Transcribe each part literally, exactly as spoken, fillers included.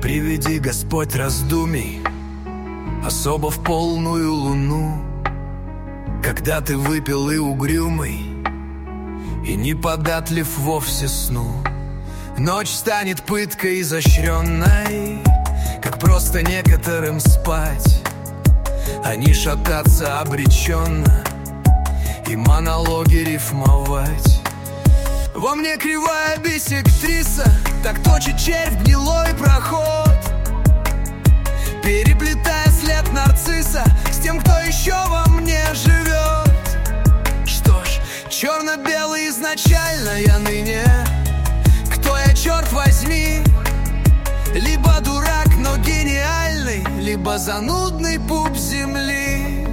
приведи, Господь, раздумий, особо в полную луну, когда ты выпил и угрюмый, и неподатлив вовсе сну. Ночь станет пыткой изощренной, как просто некоторым спать, а не шататься обреченно и монологи рифмовать. Во мне кривая бисектриса, так точит червь гнилой проход, переплетая след нарцисса с тем, кто еще во мне живет. Что ж, черно-белый изначально я ныне. Кто я, черт возьми? Либо дурак, но гениальный, либо занудный пуп земли.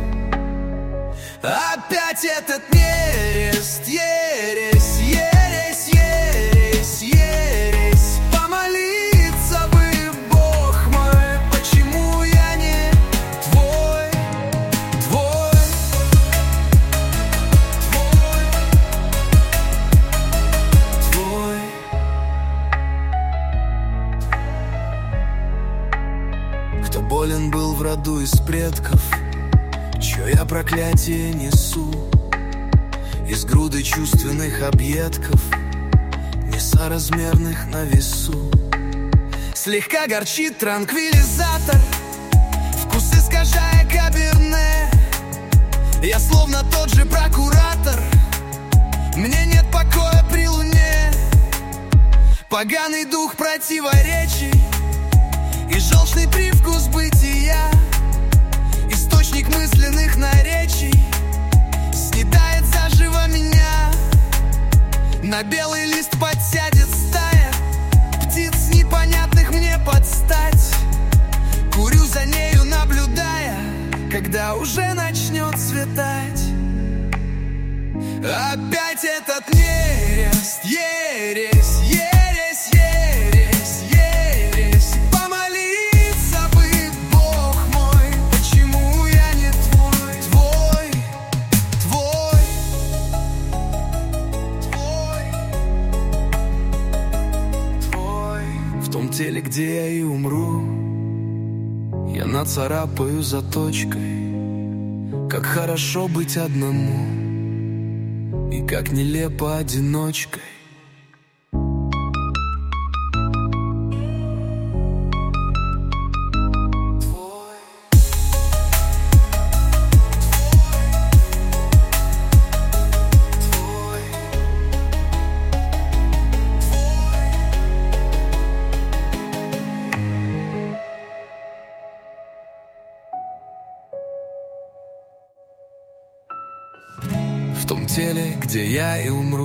Опять этот нерест, ересь, ересь, ересь, ересь. Помолиться бы, Бог мой, почему я не твой, твой, твой, твой. Кто болен был в роду из предков, чье я проклятие несу, из груды чувственных объедков, несоразмерных на весу. Слегка горчит транквилизатор, вкус искажая каберне. Я словно тот же прокуратор, мне нет покоя при луне. Поганый дух противоречий и желчный привкус бытия, источник мысленных наречий, снедает заживо меня. На белый лист подсядет стая птиц непонятных мне подстать. Курю за нею, наблюдая, когда уже начнет светать. Опять этот нерест, ересь, ересь, ересь, ересь. Помолиться бы, Бог мой, почему я не твой, твой, твой, твой, твой. В том теле, где я и умру, я нацарапаю заточкой, как хорошо быть одному и как нелепо одиночкой. В том теле, где я и умру,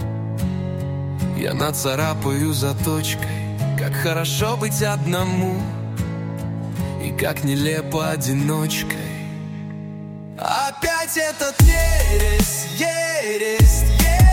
я нацарапаю заточкой, как хорошо быть одному и как нелепо одиночкой. Опять этот ересь, ересь, ересь.